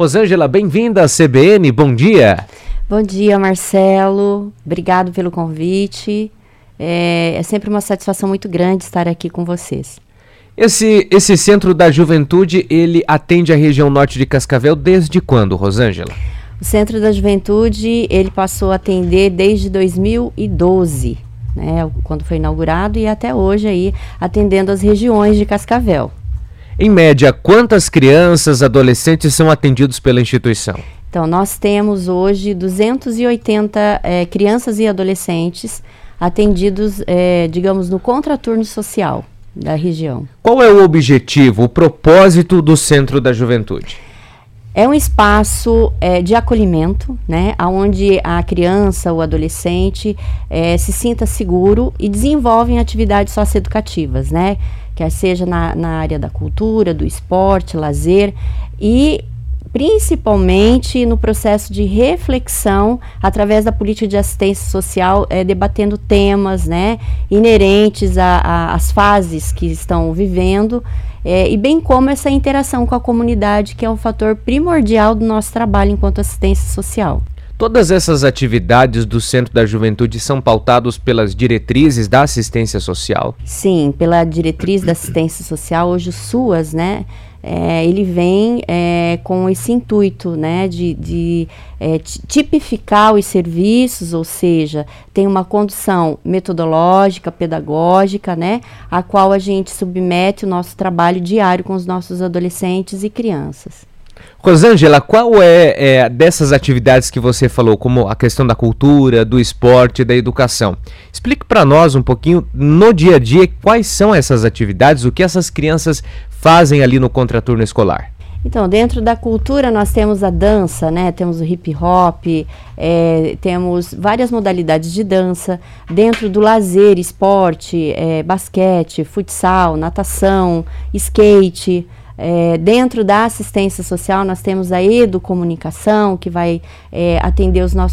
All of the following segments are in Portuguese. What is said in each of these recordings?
Rosângela, bem-vinda à CBN, bom dia. Bom dia, Marcelo, obrigado pelo convite, é sempre uma satisfação muito grande estar aqui com vocês. Esse Centro da Juventude, ele atende a região norte de Cascavel desde quando, Rosângela? O Centro da Juventude, ele passou a atender desde 2012, né, quando foi inaugurado, e até hoje aí atendendo as regiões de Cascavel. Em média, quantas crianças, adolescentes são atendidos pela instituição? Então, nós temos hoje 280 crianças e adolescentes atendidos, digamos, no contraturno social da região. Qual é o objetivo, o propósito do Centro da Juventude? É um espaço de acolhimento, né, onde a criança, o adolescente se sinta seguro e desenvolvem atividades socioeducativas, né, quer seja na área da cultura, do esporte, lazer e principalmente no processo de reflexão através da política de assistência social, debatendo temas, né, inerentes às fases que estão vivendo, e bem como essa interação com a comunidade, que é um fator primordial do nosso trabalho enquanto assistência social. Todas essas atividades do Centro da Juventude são pautadas pelas diretrizes da assistência social? Sim, pela diretriz da assistência social, hoje o SUAS, né, ele vem com esse intuito, né, de tipificar os serviços, ou seja, tem uma condução metodológica, pedagógica, né, a qual a gente submete o nosso trabalho diário com os nossos adolescentes e crianças. Rosângela, qual dessas atividades que você falou, como a questão da cultura, do esporte, da educação? Explique para nós um pouquinho, no dia a dia, quais são essas atividades, o que essas crianças fazem ali no contraturno escolar. Então, dentro da cultura nós temos a dança, né? Temos o hip hop, temos várias modalidades de dança. Dentro do lazer, esporte, basquete, futsal, natação, skate. Dentro da assistência social nós temos a educomunicação, que vai atender os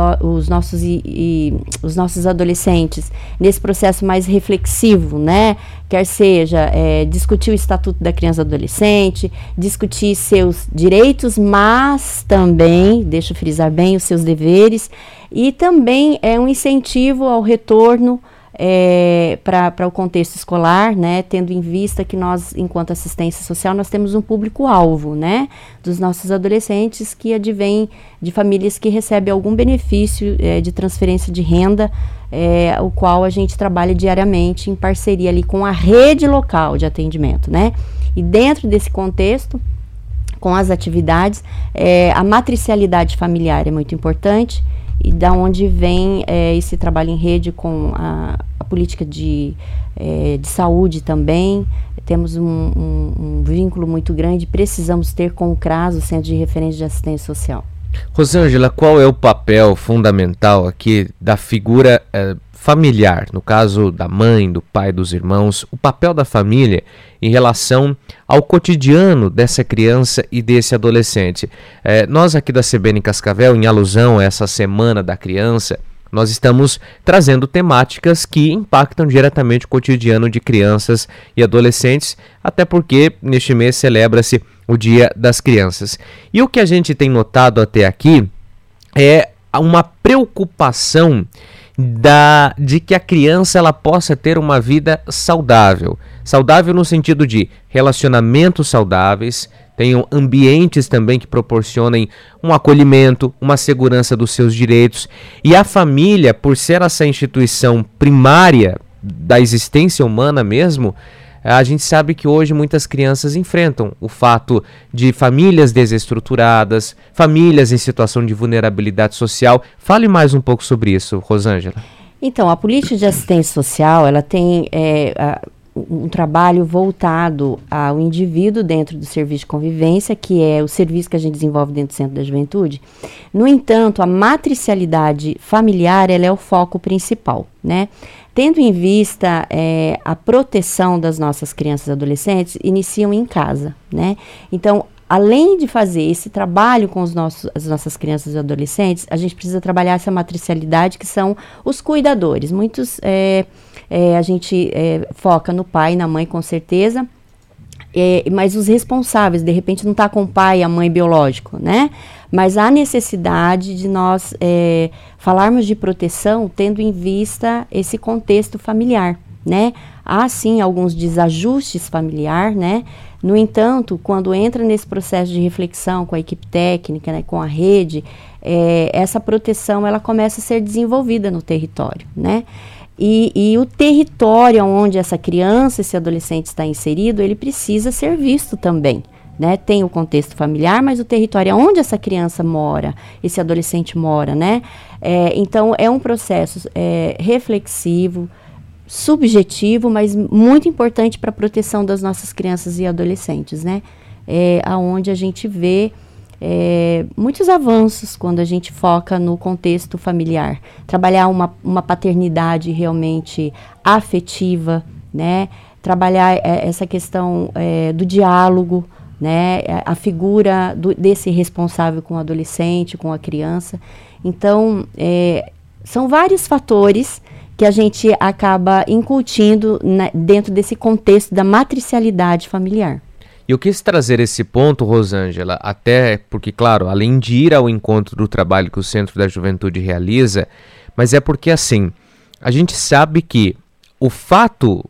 nossos adolescentes nesse processo mais reflexivo, né? Quer seja discutir o Estatuto da Criança e Adolescente, discutir seus direitos, mas também, deixa eu frisar bem, os seus deveres, e também um incentivo ao retorno para o contexto escolar, né, tendo em vista que nós, enquanto assistência social, nós temos um público-alvo, né, dos nossos adolescentes que advêm de famílias que recebem algum benefício de transferência de renda, o qual a gente trabalha diariamente em parceria ali com a rede local de atendimento, né, e dentro desse contexto, com as atividades, a matricialidade familiar é muito importante, e da onde vem esse trabalho em rede com a política de saúde também. Temos um vínculo muito grande, precisamos ter com o CRAS, o Centro de Referência de Assistência Social. Rosângela, qual é o papel fundamental aqui da figura familiar, no caso da mãe, do pai, dos irmãos, o papel da família em relação ao cotidiano dessa criança e desse adolescente? Nós aqui da CBN Cascavel, em alusão a essa Semana da Criança, nós estamos trazendo temáticas que impactam diretamente o cotidiano de crianças e adolescentes, até porque neste mês celebra-se o Dia das Crianças. E o que a gente tem notado até aqui é uma preocupação de que a criança ela possa ter uma vida saudável. Saudável no sentido de relacionamentos saudáveis, tenham ambientes também que proporcionem um acolhimento, uma segurança dos seus direitos. E a família, por ser essa instituição primária da existência humana mesmo, a gente sabe que hoje muitas crianças enfrentam o fato de famílias desestruturadas, famílias em situação de vulnerabilidade social. Fale mais um pouco sobre isso, Rosângela. Então, a política de assistência social, ela tem um trabalho voltado ao indivíduo dentro do serviço de convivência, que é o serviço que a gente desenvolve dentro do Centro da Juventude. No entanto, a matricialidade familiar, ela é o foco principal, né? Tendo em vista a proteção das nossas crianças e adolescentes, iniciam em casa, né? Então, além de fazer esse trabalho com as nossas crianças e adolescentes, a gente precisa trabalhar essa matricialidade, que são os cuidadores. Muitos, a gente foca no pai e na mãe, com certeza, mas os responsáveis, de repente não está com o pai e a mãe biológico, né? Mas há necessidade de nós falarmos de proteção tendo em vista esse contexto familiar, né? Há sim alguns desajustes familiares, né? No entanto, quando entra nesse processo de reflexão com a equipe técnica, né, com a rede, essa proteção ela começa a ser desenvolvida no território, né? E o território onde essa criança, esse adolescente está inserido, ele precisa ser visto também, né? Tem o contexto familiar, mas o território onde essa criança mora, esse adolescente mora, né? Então, é um processo reflexivo, subjetivo, mas muito importante para a proteção das nossas crianças e adolescentes, né? Aonde a gente vê muitos avanços quando a gente foca no contexto familiar. Trabalhar uma paternidade realmente afetiva, né? Trabalhar essa questão do diálogo, né? A figura desse responsável com o adolescente, com a criança. Então, são vários fatores que a gente acaba incutindo dentro desse contexto da matricialidade familiar. E eu quis trazer esse ponto, Rosângela, até porque, claro, além de ir ao encontro do trabalho que o Centro da Juventude realiza, mas é porque, assim, a gente sabe que o fato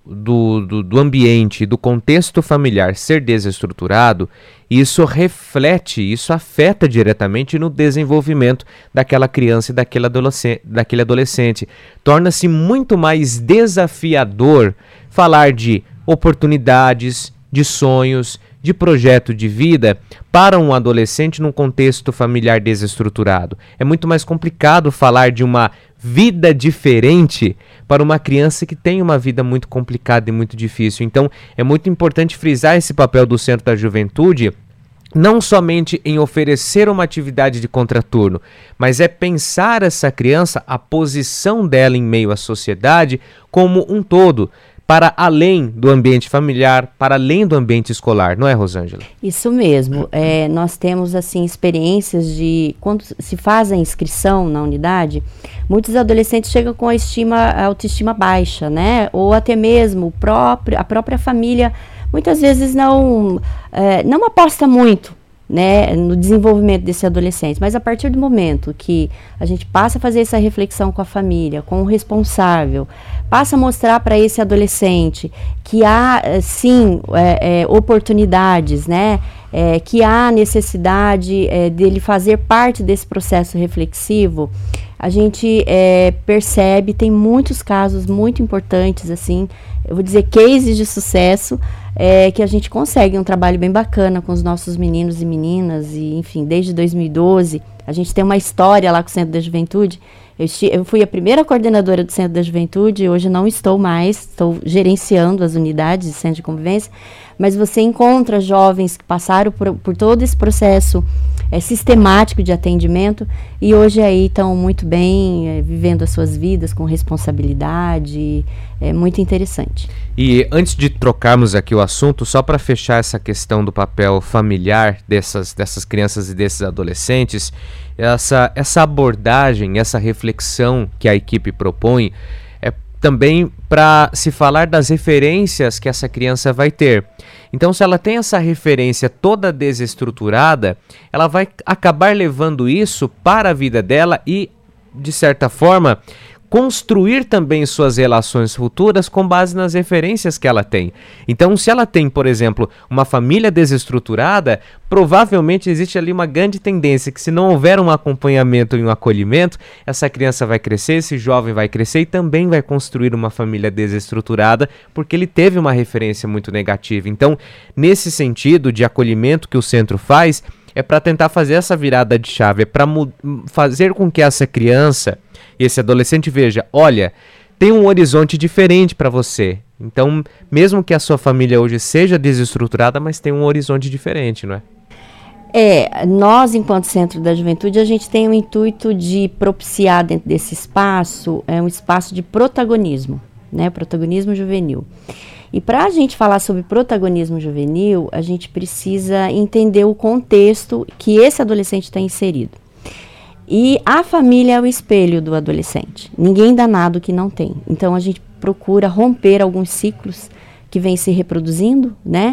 do ambiente, do contexto familiar ser desestruturado, isso reflete, isso afeta diretamente no desenvolvimento daquela criança e daquele adolescente. Torna-se muito mais desafiador falar de oportunidades, de sonhos, de projeto de vida para um adolescente num contexto familiar desestruturado. É muito mais complicado falar de uma vida diferente para uma criança que tem uma vida muito complicada e muito difícil. Então, é muito importante frisar esse papel do Centro da Juventude, não somente em oferecer uma atividade de contraturno, mas pensar essa criança, a posição dela em meio à sociedade como um todo, para além do ambiente familiar, para além do ambiente escolar, não é, Rosângela? Isso mesmo. Nós temos, assim, experiências de... Quando se faz a inscrição na unidade, muitos adolescentes chegam com a autoestima baixa, né? Ou até mesmo a própria família, muitas vezes não aposta muito, né, no desenvolvimento desse adolescente, mas a partir do momento que a gente passa a fazer essa reflexão com a família, com o responsável, passa a mostrar para esse adolescente que há, sim, oportunidades, né, que há necessidade dele fazer parte desse processo reflexivo, a gente percebe, tem muitos casos muito importantes, assim, eu vou dizer cases de sucesso, que a gente consegue um trabalho bem bacana com os nossos meninos e meninas, e enfim, desde 2012, a gente tem uma história lá com o Centro da Juventude. Eu fui a primeira coordenadora do Centro da Juventude, hoje não estou mais, estou gerenciando as unidades de centro de convivência, mas você encontra jovens que passaram por todo esse processo sistemático de atendimento e hoje aí estão muito bem, vivendo as suas vidas com responsabilidade, é muito interessante. E antes de trocarmos aqui o assunto, só para fechar essa questão do papel familiar dessas crianças e desses adolescentes, essa abordagem, essa reflexão que a equipe propõe é também para se falar das referências que essa criança vai ter. Então, se ela tem essa referência toda desestruturada, ela vai acabar levando isso para a vida dela e, de certa forma, construir também suas relações futuras com base nas referências que ela tem. Então, se ela tem, por exemplo, uma família desestruturada, provavelmente existe ali uma grande tendência que, se não houver um acompanhamento e um acolhimento, essa criança vai crescer, esse jovem vai crescer e também vai construir uma família desestruturada, porque ele teve uma referência muito negativa. Então, nesse sentido de acolhimento que o centro faz, é para tentar fazer essa virada de chave, é para fazer com que essa criança e esse adolescente veja, olha, tem um horizonte diferente para você. Então, mesmo que a sua família hoje seja desestruturada, mas tem um horizonte diferente, não é? Nós, enquanto Centro da Juventude, a gente tem o intuito de propiciar dentro desse espaço, um espaço de protagonismo, né? Protagonismo juvenil. E para a gente falar sobre protagonismo juvenil, a gente precisa entender o contexto que esse adolescente está inserido. E a família é o espelho do adolescente. Ninguém dá nada que não tem. Então, a gente procura romper alguns ciclos que vêm se reproduzindo, né?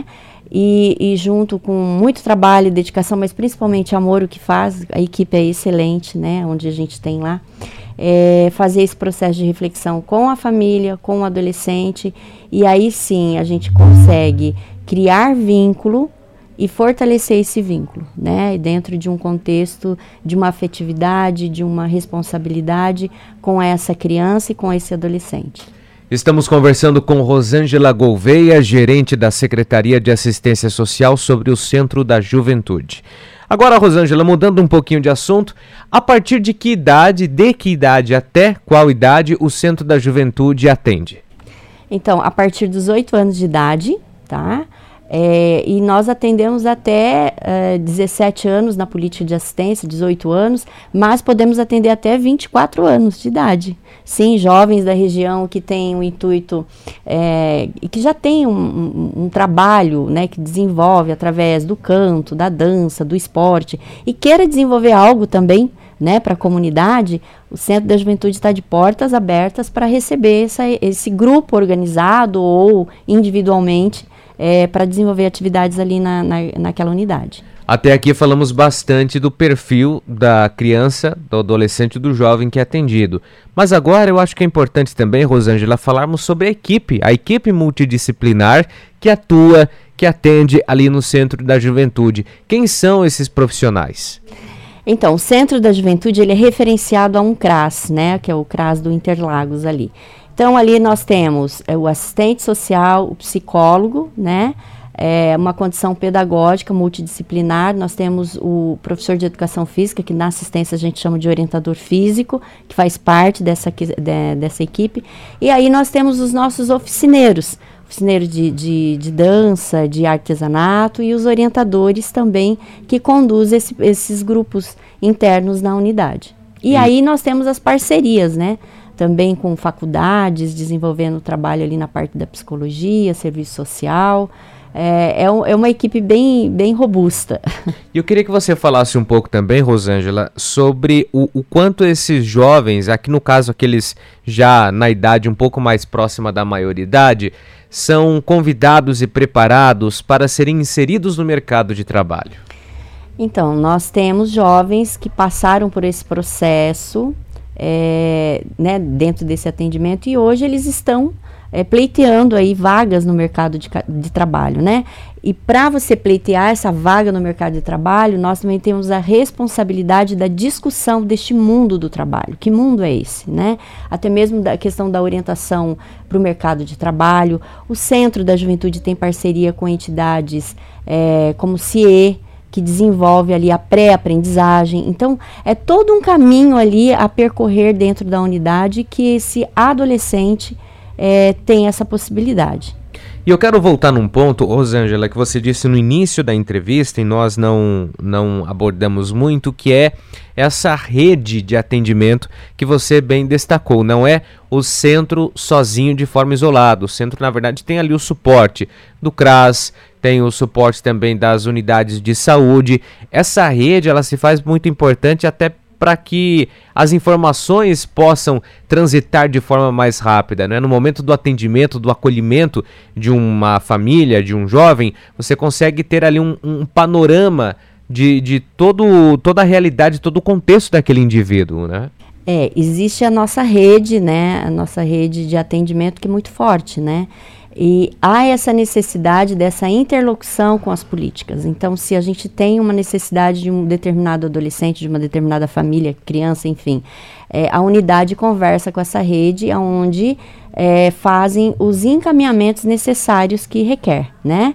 e junto com muito trabalho e dedicação, mas principalmente amor, o que faz, a equipe é excelente, né, onde a gente tem lá, fazer esse processo de reflexão com a família, com o adolescente, e aí sim a gente consegue criar vínculo e fortalecer esse vínculo, né, dentro de um contexto de uma afetividade, de uma responsabilidade com essa criança e com esse adolescente. Estamos conversando com Rosângela Gouveia, gerente da Secretaria de Assistência Social, sobre o Centro da Juventude. Agora, Rosângela, mudando um pouquinho de assunto, a partir de que idade até qual idade o Centro da Juventude atende? Então, a partir dos 8 anos de idade, tá? E nós atendemos até 17 anos na política de assistência, 18 anos, mas podemos atender até 24 anos de idade. Sim, jovens da região que têm um intuito e que já tem um trabalho, né, que desenvolve através do canto, da dança, do esporte, e queira desenvolver algo também, né, para a comunidade. O Centro da Juventude está de portas abertas para receber esse grupo organizado ou individualmente, para desenvolver atividades ali naquela unidade. Até aqui falamos bastante do perfil da criança, do adolescente e do jovem que é atendido. Mas agora eu acho que é importante também, Rosângela, falarmos sobre a equipe multidisciplinar que atua, que atende ali no Centro da Juventude. Quem são esses profissionais? Então, o Centro da Juventude ele é referenciado a um CRAS, né, que é o CRAS do Interlagos ali. Então, ali nós temos o assistente social, o psicólogo, né, uma condição pedagógica multidisciplinar. Nós temos o professor de educação física, que na assistência a gente chama de orientador físico, que faz parte dessa equipe. E aí nós temos os nossos oficineiros de dança, de artesanato, e os orientadores também que conduzem esses grupos internos na unidade. E aí nós temos as parcerias, né? Também com faculdades, desenvolvendo o trabalho ali na parte da psicologia, serviço social. É uma equipe bem robusta. E eu queria que você falasse um pouco também, Rosângela, sobre o quanto esses jovens, aqui no caso aqueles já na idade um pouco mais próxima da maioridade, são convidados e preparados para serem inseridos no mercado de trabalho. Então, nós temos jovens que passaram por esse processo, né, dentro desse atendimento, e hoje eles estão pleiteando aí vagas no mercado de trabalho, né? E para você pleitear essa vaga no mercado de trabalho, nós também temos a responsabilidade da discussão deste mundo do trabalho. Que mundo é esse, né? Até mesmo da questão da orientação para o mercado de trabalho. O Centro da Juventude tem parceria com entidades como o CIE, que desenvolve ali a pré-aprendizagem. Então, é todo um caminho ali a percorrer dentro da unidade que esse adolescente tem essa possibilidade. E eu quero voltar num ponto, Rosângela, que você disse no início da entrevista e nós não abordamos muito, que é essa rede de atendimento que você bem destacou. Não é o centro sozinho de forma isolada. O centro, na verdade, tem ali o suporte do CRAS, tem o suporte também das unidades de saúde. Essa rede, ela se faz muito importante até para que as informações possam transitar de forma mais rápida, né? No momento do atendimento, do acolhimento de uma família, de um jovem, você consegue ter ali um panorama de toda a realidade, todo o contexto daquele indivíduo, né? Existe a nossa rede, né? A nossa rede de atendimento que é muito forte, né? E há essa necessidade dessa interlocução com as políticas. Então, se a gente tem uma necessidade de um determinado adolescente, de uma determinada família, criança, enfim, a unidade conversa com essa rede, onde fazem os encaminhamentos necessários que requer, né?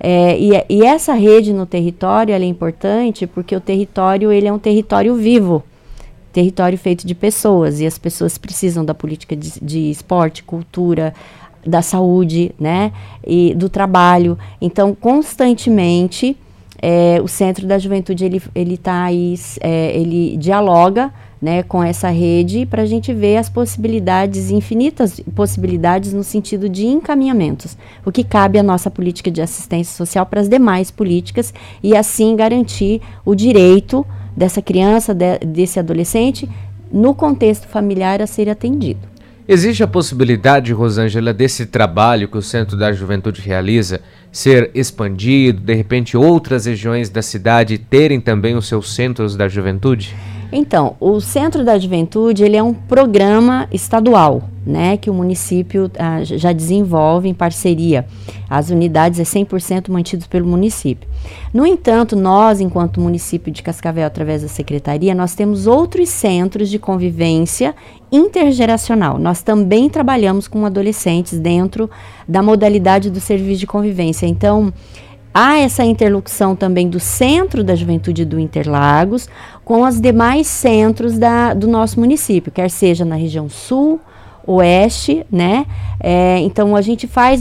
E essa rede no território, ela é importante porque o território, ele é um território vivo, território feito de pessoas, e as pessoas precisam da política de esporte, cultura, da saúde, né, e do trabalho. Então, constantemente, o Centro da Juventude, ele tá aí, ele dialoga, né, com essa rede para a gente ver as possibilidades, infinitas possibilidades no sentido de encaminhamentos, o que cabe à nossa política de assistência social para as demais políticas, e assim garantir o direito dessa criança, desse adolescente, no contexto familiar, a ser atendido. Existe a possibilidade, Rosângela, desse trabalho que o Centro da Juventude realiza ser expandido, de repente outras regiões da cidade terem também os seus centros da juventude? Então, o Centro da Juventude, ele é um programa estadual, né, que o município já desenvolve em parceria. As unidades é 100% mantidas pelo município. No entanto, nós, enquanto município de Cascavel, através da secretaria, nós temos outros centros de convivência intergeracional. Nós também trabalhamos com adolescentes dentro da modalidade do serviço de convivência. Então, há essa interlocução também do Centro da Juventude do Interlagos com os demais centros do nosso município, quer seja na região sul, oeste, né? Então, a gente faz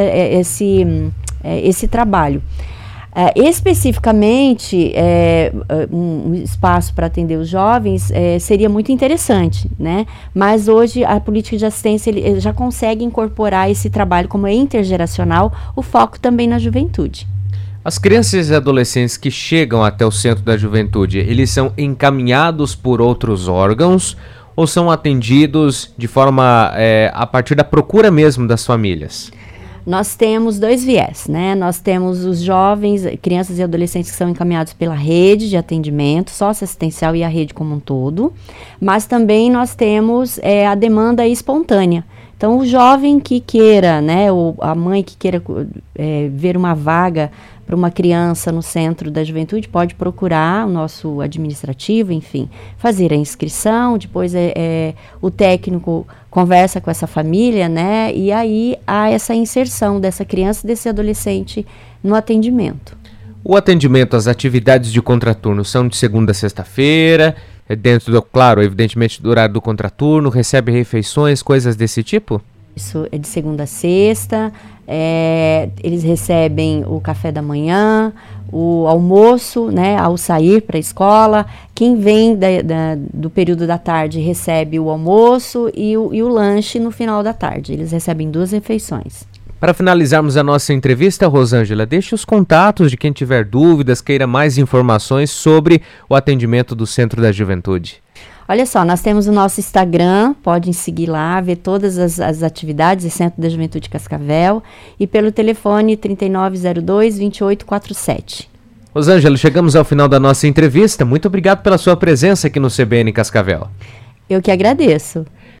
esse trabalho. Especificamente, um espaço para atender os jovens seria muito interessante, né? Mas hoje a política de assistência ele já consegue incorporar esse trabalho como é intergeracional, o foco também na juventude. As crianças e adolescentes que chegam até o Centro da Juventude, eles são encaminhados por outros órgãos ou são atendidos de forma a partir da procura mesmo das famílias? Nós temos dois viés, né? Nós temos os jovens, crianças e adolescentes que são encaminhados pela rede de atendimento socioassistencial e a rede como um todo, mas também nós temos a demanda espontânea. Então, o jovem que queira, né, ou a mãe que queira ver uma vaga para uma criança no Centro da Juventude, pode procurar o nosso administrativo, enfim, fazer a inscrição, depois o técnico conversa com essa família, né, e aí há essa inserção dessa criança, desse adolescente no atendimento. O atendimento, as atividades de contraturno são de segunda a sexta-feira, dentro do, claro, evidentemente do horário do contraturno, recebe refeições, coisas desse tipo? Isso é de segunda a sexta, eles recebem o café da manhã, o almoço, né, ao sair para a escola. Quem vem do período da tarde recebe o almoço e o lanche no final da tarde. Eles recebem 2 refeições. Para finalizarmos a nossa entrevista, Rosângela, deixe os contatos de quem tiver dúvidas, queira mais informações sobre o atendimento do Centro da Juventude. Olha só, nós temos o nosso Instagram, podem seguir lá, ver todas as atividades do Centro da Juventude Cascavel e pelo telefone 3902-2847. Rosângela, chegamos ao final da nossa entrevista. Muito obrigado pela sua presença aqui no CBN Cascavel. Eu que agradeço.